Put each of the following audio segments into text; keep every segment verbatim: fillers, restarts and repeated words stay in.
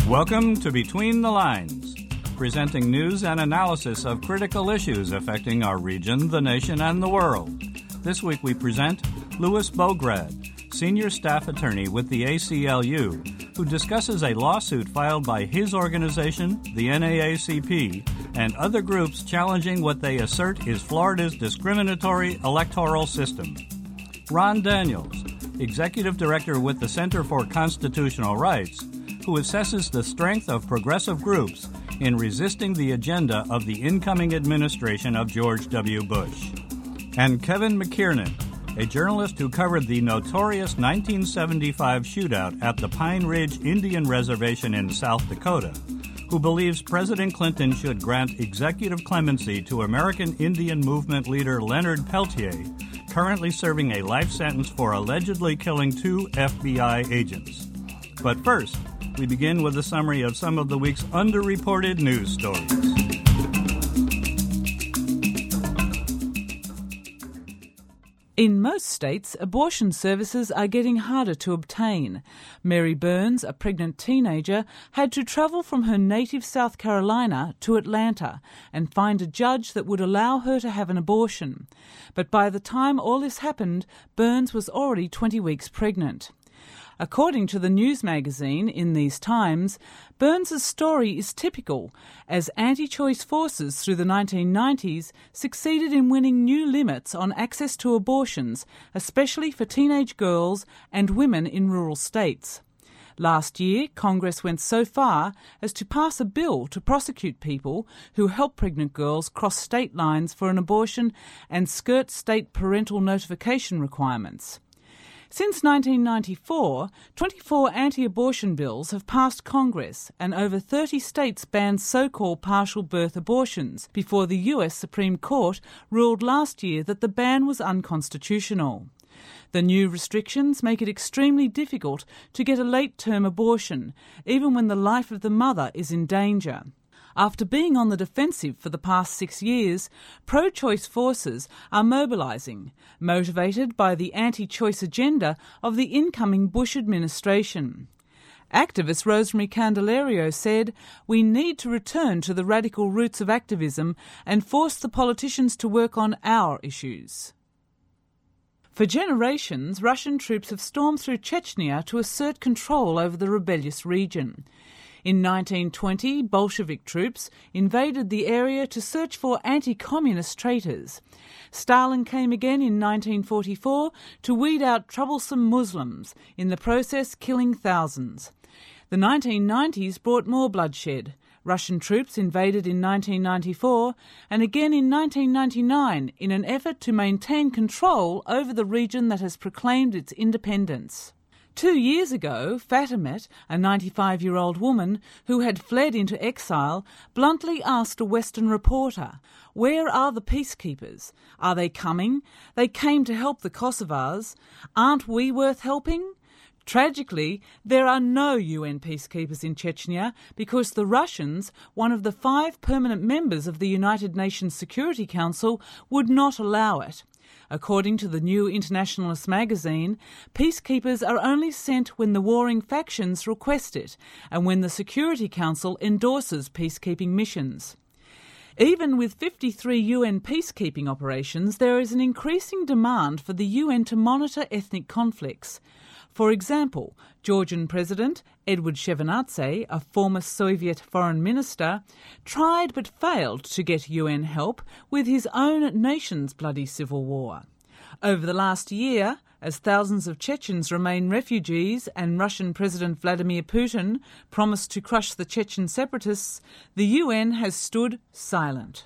Welcome to Between the Lines, presenting news and analysis of critical issues affecting our region, the nation, and the world. This week we present Louis Bograd, Senior Staff Attorney with the A C L U, who discusses a lawsuit filed by his organization, the N double A C P, and other groups challenging what they assert is Florida's discriminatory electoral system. Ron Daniels, Executive Director with the Center for Constitutional Rights, who assesses the strength of progressive groups in resisting the agenda of the incoming administration of George W. Bush. And Kevin McKiernan, a journalist who covered the notorious nineteen seventy-five shootout at the Pine Ridge Indian Reservation in South Dakota, who believes President Clinton should grant executive clemency to American Indian Movement leader Leonard Peltier, currently serving a life sentence for allegedly killing two F B I agents. But first, we begin with a summary of some of the week's underreported news stories. In most states, abortion services are getting harder to obtain. Mary Burns, a pregnant teenager, had to travel from her native South Carolina to Atlanta and find a judge that would allow her to have an abortion. But by the time all this happened, Burns was already twenty weeks pregnant. According to the news magazine In These Times, Burns's story is typical, as anti-choice forces through the nineteen nineties succeeded in winning new limits on access to abortions, especially for teenage girls and women in rural states. Last year, Congress went so far as to pass a bill to prosecute people who help pregnant girls cross state lines for an abortion and skirt state parental notification requirements. Since nineteen ninety-four, twenty-four anti-abortion bills have passed Congress, and over thirty states banned so-called partial birth abortions before the U S Supreme Court ruled last year that the ban was unconstitutional. The new restrictions make it extremely difficult to get a late-term abortion, even when the life of the mother is in danger. After being on the defensive for the past six years, pro-choice forces are mobilising, motivated by the anti-choice agenda of the incoming Bush administration. Activist Rosemary Candelario said, "We need to return to the radical roots of activism and force the politicians to work on our issues." For generations, Russian troops have stormed through Chechnya to assert control over the rebellious region. In nineteen twenty, Bolshevik troops invaded the area to search for anti-communist traitors. Stalin came again in nineteen forty-four to weed out troublesome Muslims, in the process killing thousands. The nineteen nineties brought more bloodshed. Russian troops invaded in nineteen ninety-four and again in nineteen ninety-nine in an effort to maintain control over the region that has proclaimed its independence. Two years ago, Fatimet, a ninety-five-year-old woman who had fled into exile, bluntly asked a Western reporter, "Where are the peacekeepers? Are they coming? They came to help the Kosovars. Aren't we worth helping?" Tragically, there are no U N peacekeepers in Chechnya because the Russians, one of the five permanent members of the United Nations Security Council, would not allow it. According to the New Internationalist magazine, peacekeepers are only sent when the warring factions request it and when the Security Council endorses peacekeeping missions. Even with fifty-three U N peacekeeping operations, there is an increasing demand for the U N to monitor ethnic conflicts. For example, Georgian President Eduard Shevardnadze, a former Soviet foreign minister, tried but failed to get U N help with his own nation's bloody civil war. Over the last year, as thousands of Chechens remain refugees and Russian President Vladimir Putin promised to crush the Chechen separatists, the U N has stood silent.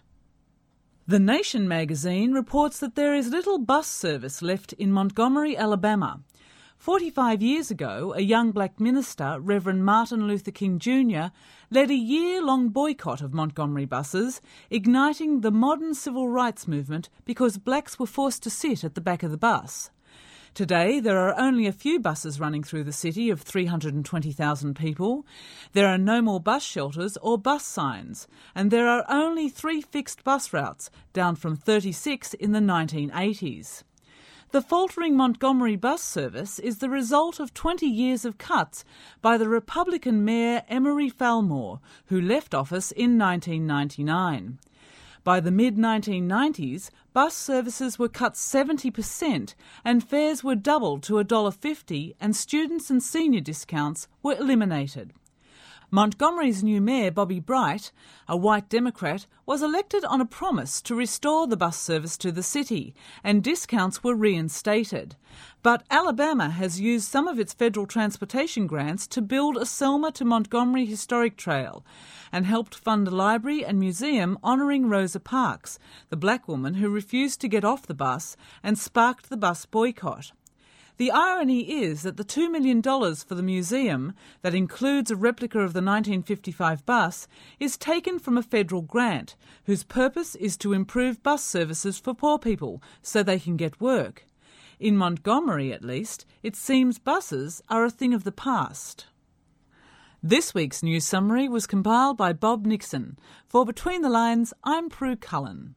The Nation magazine reports that there is little bus service left in Montgomery, Alabama. Forty-five years ago, a young black minister, Reverend Martin Luther King Junior, led a year-long boycott of Montgomery buses, igniting the modern civil rights movement because blacks were forced to sit at the back of the bus. Today, there are only a few buses running through the city of three hundred twenty thousand people. There are no more bus shelters or bus signs, and there are only three fixed bus routes, down from thirty-six in the nineteen eighties. The faltering Montgomery bus service is the result of twenty years of cuts by the Republican Mayor Emery Falmore, who left office in nineteen ninety-nine. By the mid nineteen nineties, bus services were cut seventy percent and fares were doubled to one dollar fifty and students and senior discounts were eliminated. Montgomery's new mayor, Bobby Bright, a white Democrat, was elected on a promise to restore the bus service to the city, and discounts were reinstated. But Alabama has used some of its federal transportation grants to build a Selma to Montgomery historic trail and helped fund a library and museum honouring Rosa Parks, the black woman who refused to get off the bus and sparked the bus boycott. The irony is that the two million dollars for the museum, that includes a replica of the nineteen fifty-five bus, is taken from a federal grant, whose purpose is to improve bus services for poor people so they can get work. In Montgomery, at least, it seems buses are a thing of the past. This week's news summary was compiled by Bob Nixon. For Between the Lines, I'm Prue Cullen.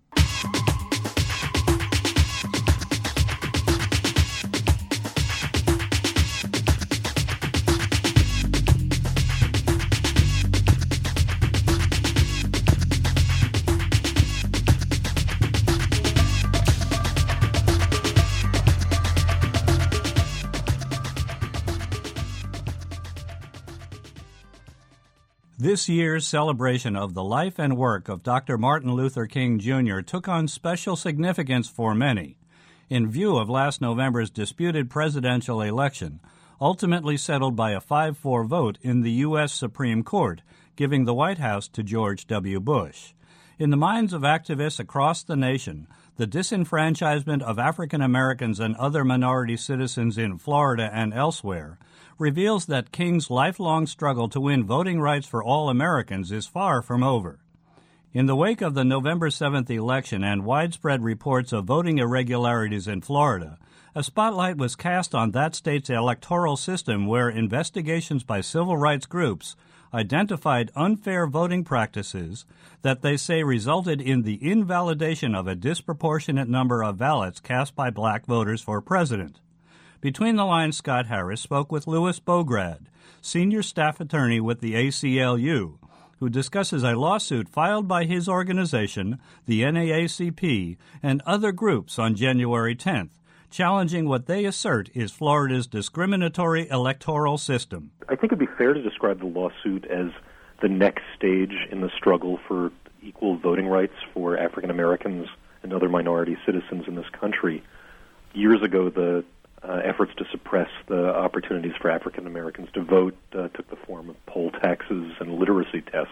This year's celebration of the life and work of Doctor Martin Luther King Junior took on special significance for many, in view of last November's disputed presidential election, ultimately settled by a five four vote in the U S Supreme Court, giving the White House to George W. Bush. In the minds of activists across the nation, the disenfranchisement of African Americans and other minority citizens in Florida and elsewhere reveals that King's lifelong struggle to win voting rights for all Americans is far from over. In the wake of the November seventh election and widespread reports of voting irregularities in Florida, a spotlight was cast on that state's electoral system where investigations by civil rights groups identified unfair voting practices that they say resulted in the invalidation of a disproportionate number of ballots cast by black voters for president. Between the Lines, Scott Harris spoke with Louis Bograd, senior staff attorney with the A C L U, who discusses a lawsuit filed by his organization, the N double A C P, and other groups on January tenth, challenging what they assert is Florida's discriminatory electoral system. I think it'd be fair to describe the lawsuit as the next stage in the struggle for equal voting rights for African Americans and other minority citizens in this country. Years ago, the uh, efforts to suppress the opportunities for African Americans to vote uh, took the form of poll taxes and literacy tests.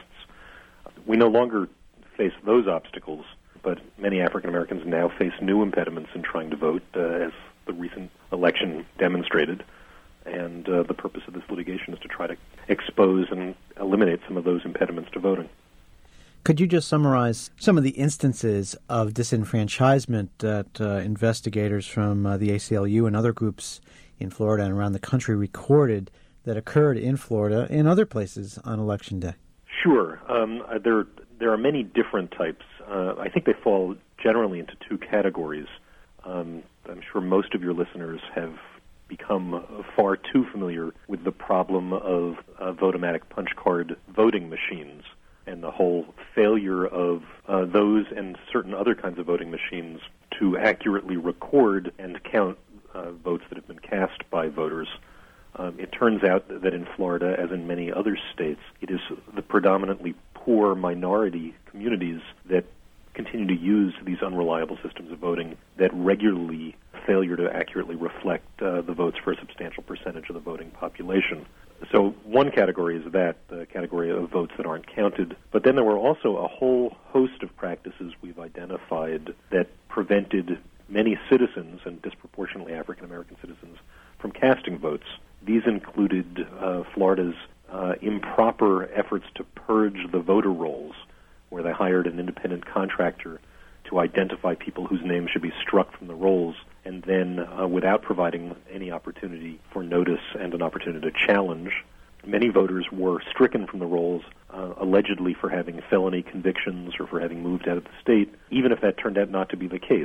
We no longer face those obstacles, but many African Americans now face new impediments in trying to vote, uh, as the recent election demonstrated. And uh, the purpose of this litigation is to try to expose and eliminate some of those impediments to voting. Could you just summarize some of the instances of disenfranchisement that uh, investigators from uh, the A C L U and other groups in Florida and around the country recorded that occurred in Florida and other places on Election Day? Sure. Um, there, there are many different types. Uh, I think they fall generally into two categories. Um, I'm sure most of your listeners have become far too familiar with the problem of uh, Votomatic punch card voting machines and the whole failure of uh, those and certain other kinds of voting machines to accurately record and count uh, votes that have been cast by voters. Um, it turns out that in Florida, as in many other states, it is the predominantly poor minority communities that continue to use these unreliable systems of voting that regularly failure to accurately reflect uh, the votes for a substantial percentage of the voting population. So one category is that, the category of votes that aren't counted. But then there were also a whole host of practices we've identified that prevented many citizens, and disproportionately African American citizens, from casting votes. These included uh, Florida's uh, improper efforts to purge the voter rolls, where they hired an independent contractor to identify people whose names should be struck from the rolls, and then uh, without providing any opportunity for notice and an opportunity to challenge, many voters were stricken from the rolls, uh, allegedly for having felony convictions or for having moved out of the state, even if that turned out not to be the case.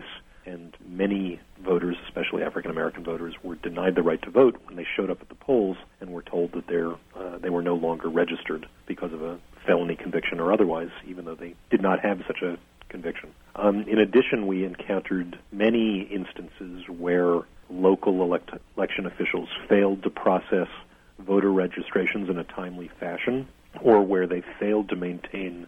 and many voters, especially African-American voters, were denied the right to vote when they showed up at the polls and were told that they're, uh, they were no longer registered because of a felony conviction or otherwise, even though they did not have such a conviction. Um, in addition, we encountered many instances where local elect- election officials failed to process voter registrations in a timely fashion, or where they failed to maintain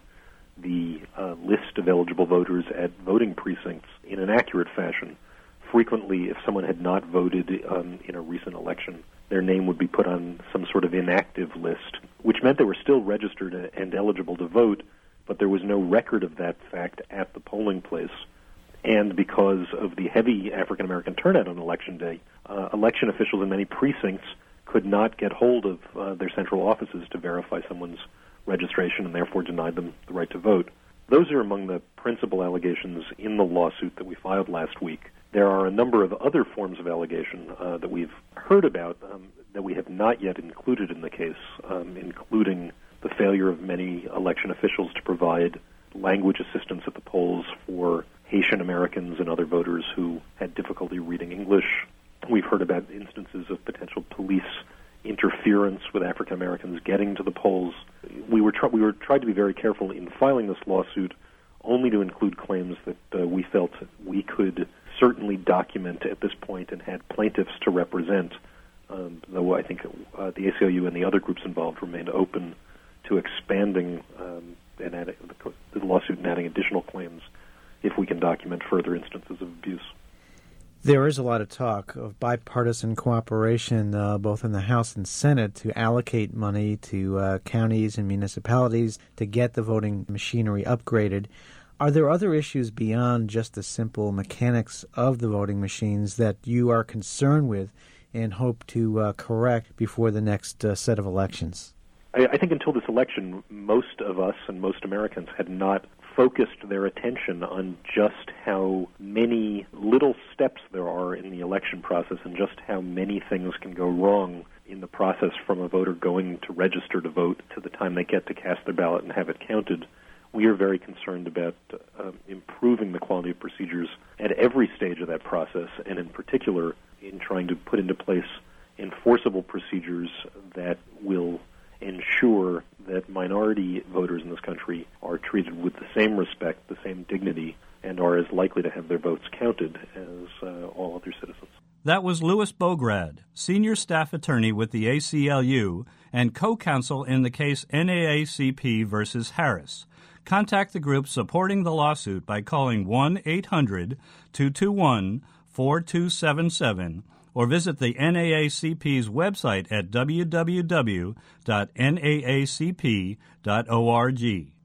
the uh, list of eligible voters at voting precincts in an accurate fashion. Frequently, if someone had not voted um, in a recent election, their name would be put on some sort of inactive list, which meant they were still registered and eligible to vote, but there was no record of that fact at the polling place. And because of the heavy African-American turnout on Election Day, uh, election officials in many precincts could not get hold of uh, their central offices to verify someone's registration and therefore denied them the right to vote. Those are among the principal allegations in the lawsuit that we filed last week. There are a number of other forms of allegation uh, that we've heard about um, that we have not yet included in the case, um, including the failure of many election officials to provide language assistance at the polls for Haitian Americans and other voters who had difficulty reading English. We've heard about instances of potential police interference with African Americans getting to the polls. We were try- we were tried to be very careful in filing this lawsuit, only to include claims that uh, we felt we could certainly document at this point and had plaintiffs to represent. Um, though I think uh, the A C L U and the other groups involved remained open to expanding um, and adding, the, the lawsuit and adding additional claims if we can document further instances of abuse. There is a lot of talk of bipartisan cooperation, uh, both in the House and Senate, to allocate money to uh, counties and municipalities to get the voting machinery upgraded. Are there other issues beyond just the simple mechanics of the voting machines that you are concerned with and hope to uh, correct before the next uh, set of elections? I, I think until this election, most of us and most Americans had not focused their attention on just how many little steps there are in the election process and just how many things can go wrong in the process from a voter going to register to vote to the time they get to cast their ballot and have it counted. We are very concerned about uh, improving the quality of procedures at every stage of that process, and in particular in trying to put into place enforceable procedures that will ensure that minority voters in this country are treated with the same respect, the same dignity, and are as likely to have their votes counted as uh, all other citizens. That was Louis Bograd, senior staff attorney with the A C L U and co-counsel in the case N double A C P versus Harris. Contact the group supporting the lawsuit by calling one eight hundred two two one four two seven seven or visit the N double A C P's website at w w w dot n double A C P dot org.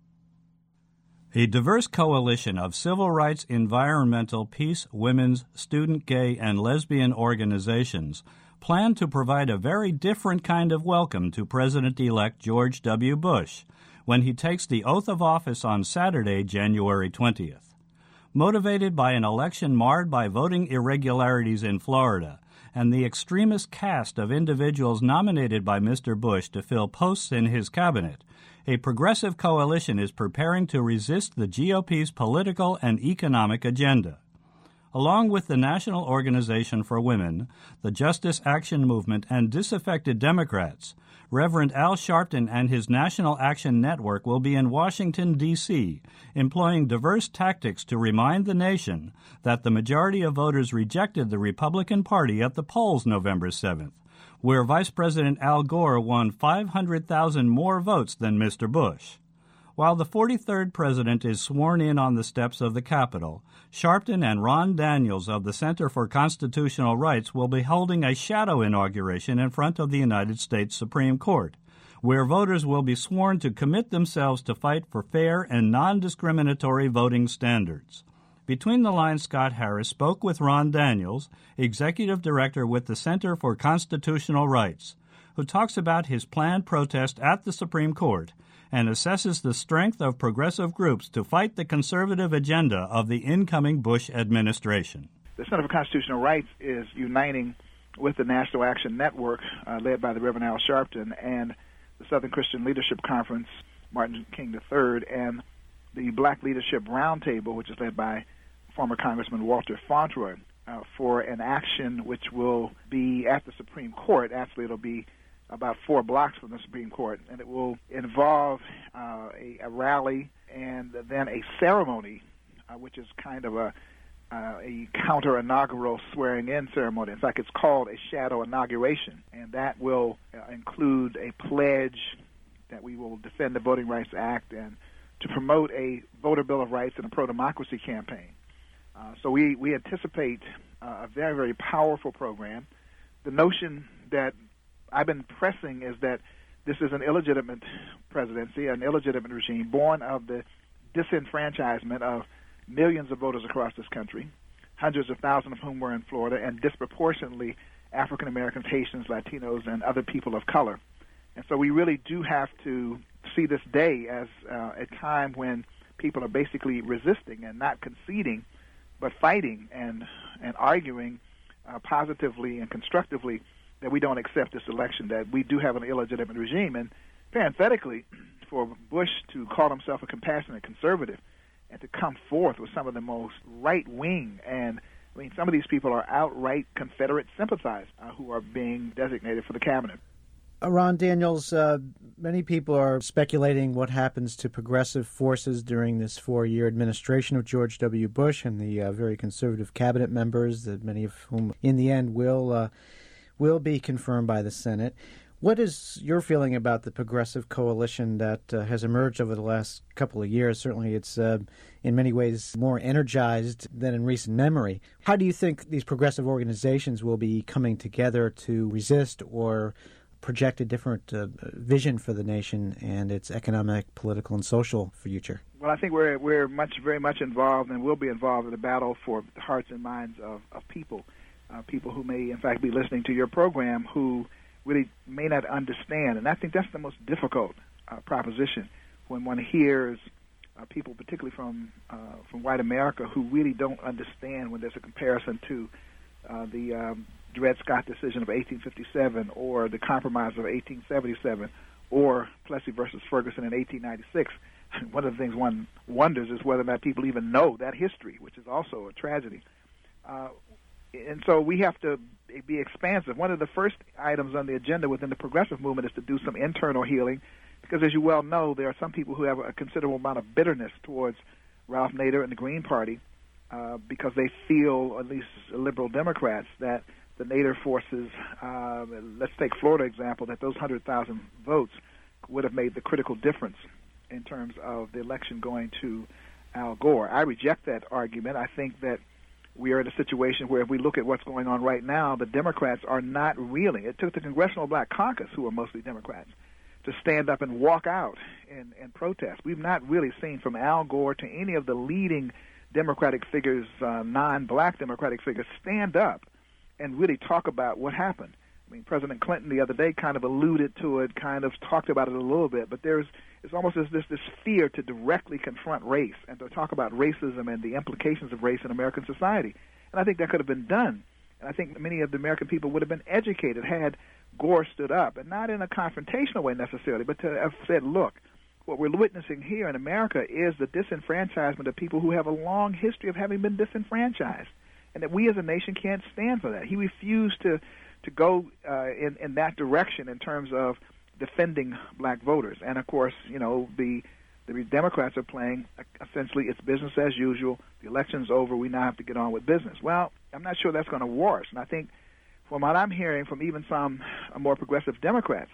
A diverse coalition of civil rights, environmental, peace, women's, student, gay, and lesbian organizations plan to provide a very different kind of welcome to President-elect George W. Bush when he takes the oath of office on Saturday, January twentieth. Motivated by an election marred by voting irregularities in Florida and the extremist cast of individuals nominated by Mister Bush to fill posts in his cabinet, a progressive coalition is preparing to resist the G O P's political and economic agenda. Along with the National Organization for Women, the Justice Action Movement, and disaffected Democrats, Reverend Al Sharpton and his National Action Network will be in Washington, D C, employing diverse tactics to remind the nation that the majority of voters rejected the Republican Party at the polls November seventh, where Vice President Al Gore won five hundred thousand more votes than Mister Bush. While the forty-third president is sworn in on the steps of the Capitol, Sharpton and Ron Daniels of the Center for Constitutional Rights will be holding a shadow inauguration in front of the United States Supreme Court, where voters will be sworn to commit themselves to fight for fair and non-discriminatory voting standards. Between the Lines, Scott Harris spoke with Ron Daniels, executive director with the Center for Constitutional Rights, who talks about his planned protest at the Supreme Court and assesses the strength of progressive groups to fight the conservative agenda of the incoming Bush administration. The Center for Constitutional Rights is uniting with the National Action Network, uh, led by the Reverend Al Sharpton, and the Southern Christian Leadership Conference, Martin King the third, and the Black Leadership Roundtable, which is led by former Congressman Walter Fauntroy uh, for an action which will be at the Supreme Court. Actually, it'll be about four blocks from the Supreme Court, and it will involve uh, a, a rally and then a ceremony, uh, which is kind of a uh, a counter-inaugural swearing-in ceremony. In fact, it's called a shadow inauguration, and that will uh, include a pledge that we will defend the Voting Rights Act and to promote a voter bill of rights and a pro-democracy campaign. Uh, so we, we anticipate uh, a very, very powerful program. The notion that I've been pressing is that this is an illegitimate presidency, an illegitimate regime born of the disenfranchisement of millions of voters across this country, hundreds of thousands of whom were in Florida, and disproportionately African Americans, Haitians, Latinos, and other people of color. And so we really do have to see this day as uh, a time when people are basically resisting and not conceding, but fighting and, and arguing uh, positively and constructively that we don't accept this election, that we do have an illegitimate regime. And parenthetically, for Bush to call himself a compassionate conservative and to come forth with some of the most right-wing, and I mean, some of these people are outright Confederate sympathizers uh, who are being designated for the cabinet. Uh, Ron Daniels, uh, many people are speculating what happens to progressive forces during this four-year administration of George W. Bush and the uh, very conservative cabinet members, that many of whom in the end will uh, will be confirmed by the Senate. What is your feeling about the progressive coalition that uh, has emerged over the last couple of years? Certainly it's uh, in many ways more energized than in recent memory. How do you think these progressive organizations will be coming together to resist or project a different uh, vision for the nation and its economic, political, and social future? Well, I think we're we're much, very much involved and will be involved in the battle for the hearts and minds of, of people, uh, people who may, in fact, be listening to your program who really may not understand. And I think that's the most difficult uh, proposition when one hears uh, people, particularly from uh, from white America, who really don't understand when there's a comparison to uh, the um, Dred Scott decision of eighteen fifty-seven or the Compromise of eighteen seventy-seven or Plessy versus Ferguson in eighteen ninety-six. One of the things one wonders is whether or not people even know that history, which is also a tragedy. Uh, and so we have to be expansive. One of the first items on the agenda within the progressive movement is to do some internal healing, because as you well know, there are some people who have a considerable amount of bitterness towards Ralph Nader and the Green Party uh, because they feel, at least liberal Democrats, that the Nader forces, uh, let's take Florida example, that those one hundred thousand votes would have made the critical difference in terms of the election going to Al Gore. I reject that argument. I think that we are in a situation where if we look at what's going on right now, the Democrats are not reeling. It took the Congressional Black Caucus, who are mostly Democrats, to stand up and walk out and, and protest. We've not really seen from Al Gore to any of the leading Democratic figures, uh, non-black Democratic figures, stand up and really talk about what happened. I mean, President Clinton the other day kind of alluded to it, kind of talked about it a little bit, but there's it's almost as this this fear to directly confront race and to talk about racism and the implications of race in American society. And I think that could have been done. And I think many of the American people would have been educated had Gore stood up, and not in a confrontational way necessarily, but to have said, look, what we're witnessing here in America is the disenfranchisement of people who have a long history of having been disenfranchised, and that we as a nation can't stand for that. He refused to to go uh, in, in that direction in terms of defending black voters. And, of course, you know, the the Democrats are playing essentially it's business as usual. The election's over. We now have to get on with business. Well, I'm not sure that's going to work. And I think from what I'm hearing from even some uh, more progressive Democrats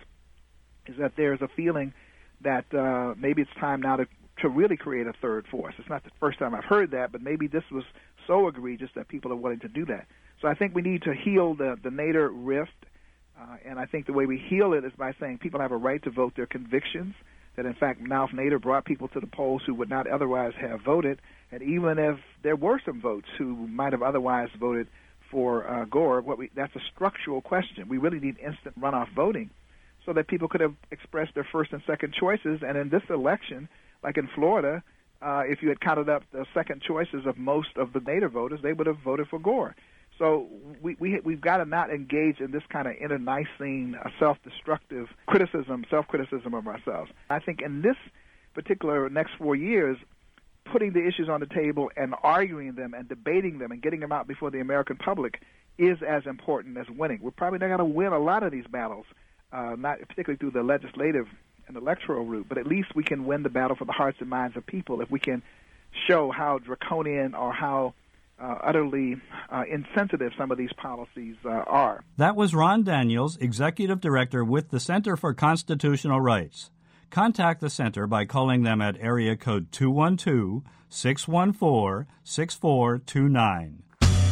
is that there's a feeling that uh, maybe it's time now to, to really create a third force. It's not the first time I've heard that, but maybe this was so egregious that people are willing to do that. So I think we need to heal the, the Nader rift, uh, and I think the way we heal it is by saying people have a right to vote their convictions, that in fact Ralph Nader brought people to the polls who would not otherwise have voted, and even if there were some votes who might have otherwise voted for uh, Gore, what we, that's a structural question. We really need instant runoff voting so that people could have expressed their first and second choices, and in this election, like in Florida, uh, if you had counted up the second choices of most of the Nader voters, they would have voted for Gore. So we, we, we've got to not engage in this kind of internecine, uh, self-destructive criticism, self-criticism of ourselves. I think in this particular next four years, putting the issues on the table and arguing them and debating them and getting them out before the American public is as important as winning. We're probably not going to win a lot of these battles, uh, not particularly through the legislative and electoral route, but at least we can win the battle for the hearts and minds of people if we can show how draconian or how uh, utterly uh, insensitive some of these policies uh, are. That was Ron Daniels, Executive Director with the Center for Constitutional Rights. Contact the Center by calling them at area code two one two, six one four, six four two nine.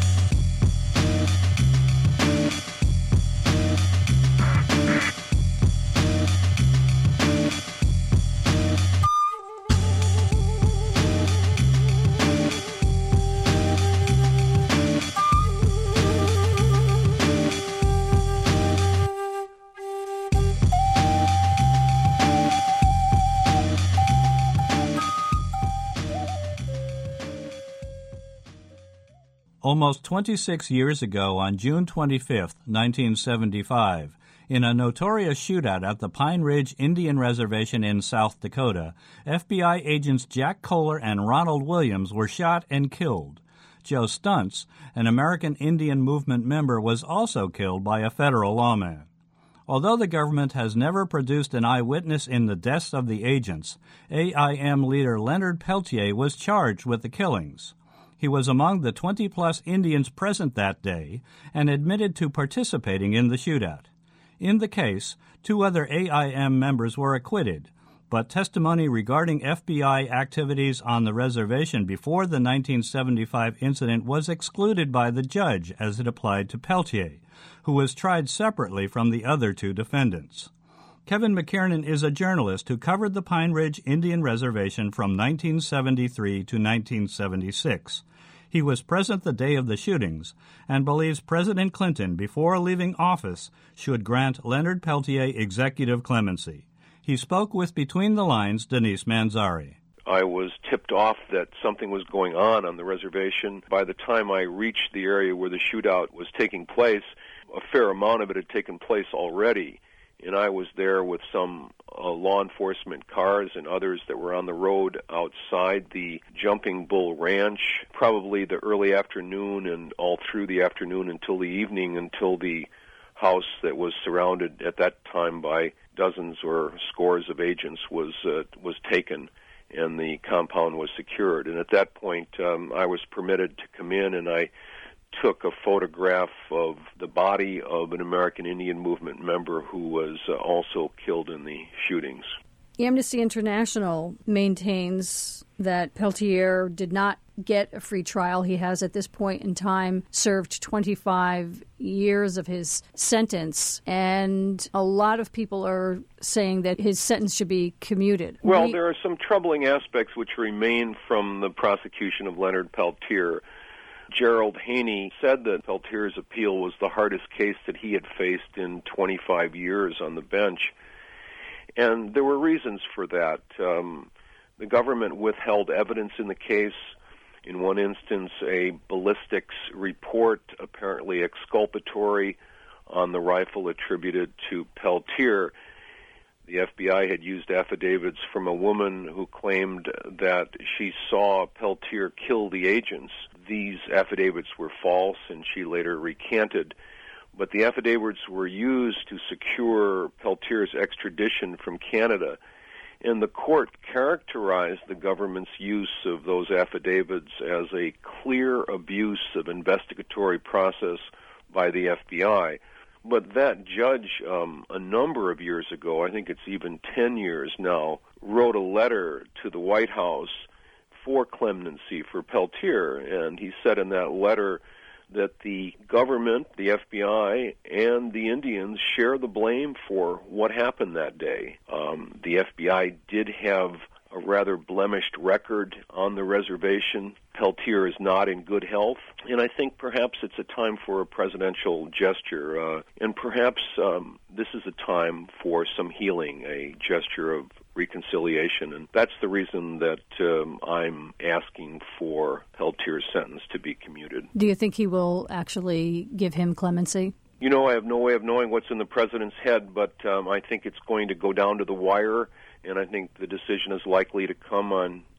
Almost twenty-six years ago, on June twenty-fifth, nineteen seventy-five, in a notorious shootout at the Pine Ridge Indian Reservation in South Dakota, F B I agents Jack Kohler and Ronald Williams were shot and killed. Joe Stuntz, an American Indian Movement member, was also killed by a federal lawman. Although the government has never produced an eyewitness in the deaths of the agents, A I M leader Leonard Peltier was charged with the killings. He was among the twenty-plus Indians present that day and admitted to participating in the shootout. In the case, two other A I M members were acquitted, but testimony regarding F B I activities on the reservation before the nineteen seventy-five incident was excluded by the judge as it applied to Peltier, who was tried separately from the other two defendants. Kevin McKiernan is a journalist who covered the Pine Ridge Indian Reservation from nineteen seventy-three to nineteen seventy-six. He was present the day of the shootings and believes President Clinton, before leaving office, should grant Leonard Peltier executive clemency. He spoke with Between the Lines' Denise Manzari. I was tipped off that something was going on on the reservation. By the time I reached the area where the shootout was taking place, a fair amount of it had taken place already. And I was there with some uh, law enforcement cars and others that were on the road outside the Jumping Bull Ranch, probably the early afternoon and all through the afternoon until the evening, until the house that was surrounded at that time by dozens or scores of agents was uh, was taken and the compound was secured. And at that point, um, I was permitted to come in, and I took a photograph of the body of an American Indian Movement member who was uh, also killed in the shootings. Amnesty International maintains that Peltier did not get a free trial. He has, at this point in time, served twenty-five years of his sentence, and a lot of people are saying that his sentence should be commuted. Well, we- there are some troubling aspects which remain from the prosecution of Leonard Peltier. Gerald Haney said that Peltier's appeal was the hardest case that he had faced in twenty-five years on the bench. And there were reasons for that. Um, the government withheld evidence in the case. In one instance, a ballistics report, apparently exculpatory, on the rifle attributed to Peltier. The F B I had used affidavits from a woman who claimed that she saw Peltier kill the agents. These affidavits were false, and she later recanted. But the affidavits were used to secure Peltier's extradition from Canada. And the court characterized the government's use of those affidavits as a clear abuse of investigatory process by the F B I. But that judge, um, a number of years ago, I think it's even ten years now, wrote a letter to the White House for clemency for Peltier. And he said in that letter that the government, the F B I, and the Indians share the blame for what happened that day. Um, the F B I did have a rather blemished record on the reservation. Peltier is not in good health, and I think perhaps it's a time for a presidential gesture, uh, and perhaps um, this is a time for some healing, a gesture of reconciliation, and that's the reason that um, I'm asking for Peltier's sentence to be commuted. Do you think he will actually give him clemency? You know, I have no way of knowing what's in the president's head, but um, I think it's going to go down to the wire, and I think the decision is likely to come on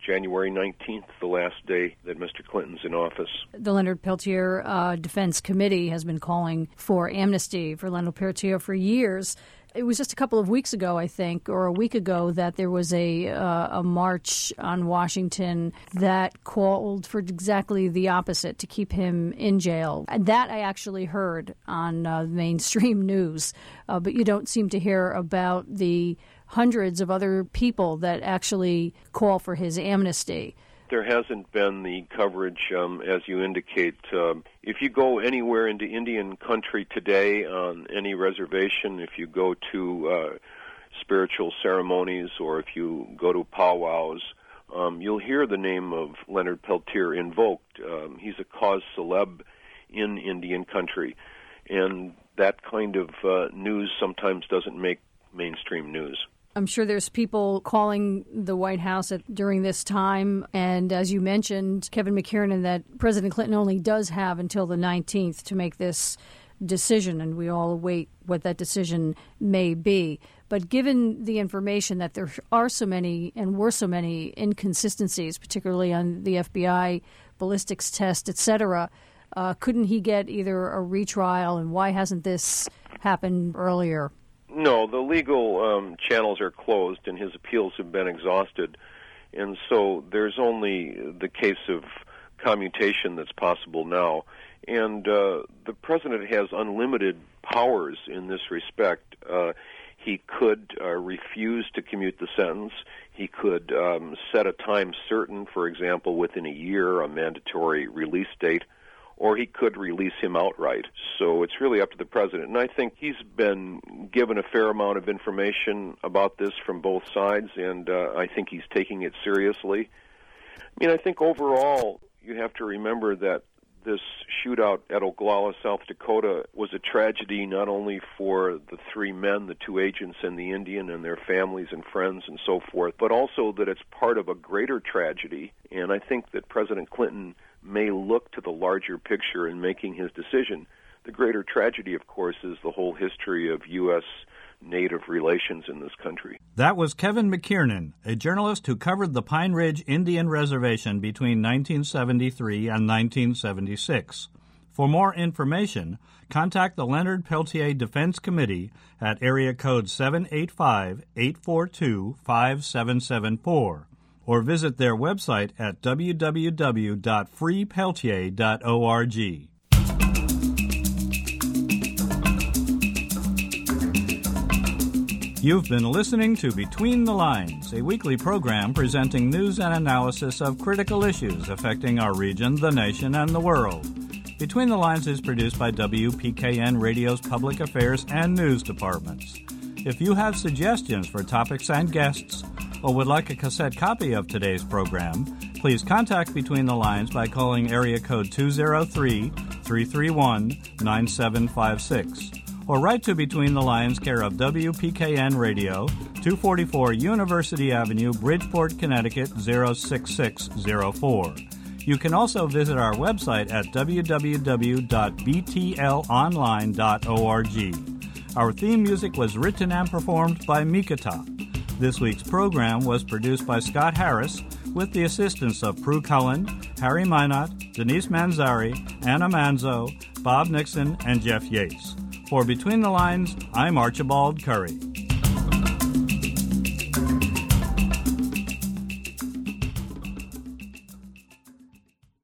January nineteenth, the last day that Mister Clinton's in office. The Leonard Peltier uh, Defense Committee has been calling for amnesty for Leonard Peltier for years. It was just a couple of weeks ago, I think, or a week ago, that there was a uh, a march on Washington that called for exactly the opposite, to keep him in jail. That I actually heard on uh, mainstream news, uh, but you don't seem to hear about the hundreds of other people that actually call for his amnesty. There hasn't been the coverage, um, as you indicate. Um, if you go anywhere into Indian country today on any reservation, if you go to uh, spiritual ceremonies or if you go to powwows, um, you'll hear the name of Leonard Peltier invoked. Um, he's a cause célèbre in Indian country, and that kind of uh, news sometimes doesn't make mainstream news. I'm sure there's people calling the White House at, during this time, and as you mentioned, Kevin McKiernan, that President Clinton only does have until the nineteenth to make this decision, and we all await what that decision may be. But given the information that there are so many and were so many inconsistencies, particularly on the F B I ballistics test, et cetera, uh, couldn't he get either a retrial, and why hasn't this happened earlier? No, the legal um, channels are closed and his appeals have been exhausted. And so there's only the case of commutation that's possible now. And uh, the president has unlimited powers in this respect. Uh, he could uh, refuse to commute the sentence. He could um, set a time certain, for example, within a year, a mandatory release date, or he could release him outright. So it's really up to the president. And I think he's been given a fair amount of information about this from both sides, and uh, I think he's taking it seriously. I mean, I think overall you have to remember that this shootout at Oglala, South Dakota, was a tragedy not only for the three men, the two agents and the Indian and their families and friends and so forth, but also that it's part of a greater tragedy. And I think that President Clinton may look to the larger picture in making his decision. The greater tragedy, of course, is the whole history of U S Native relations in this country. That was Kevin McKiernan, a journalist who covered the Pine Ridge Indian Reservation between nineteen seventy-three and nineteen seventy-six. For more information, contact the Leonard Peltier Defense Committee at area code seven eight five, eight four two, five seven seven four or visit their website at w w w dot free peltier dot org. You've been listening to Between the Lines, a weekly program presenting news and analysis of critical issues affecting our region, the nation, and the world. Between the Lines is produced by W P K N Radio's Public Affairs and News Departments. If you have suggestions for topics and guests, or would like a cassette copy of today's program, please contact Between the Lines by calling area code two oh three, three three one, nine seven five six. Or write to Between the Lines, care of W P K N Radio, two forty-four University Avenue, Bridgeport, Connecticut, zero six six zero four. You can also visit our website at w w w dot b t l online dot org. Our theme music was written and performed by Mikata. This week's program was produced by Scott Harris with the assistance of Prue Cullen, Harry Minot, Denise Manzari, Anna Manzo, Bob Nixon, and Jeff Yates. For Between the Lines, I'm Archibald Curry.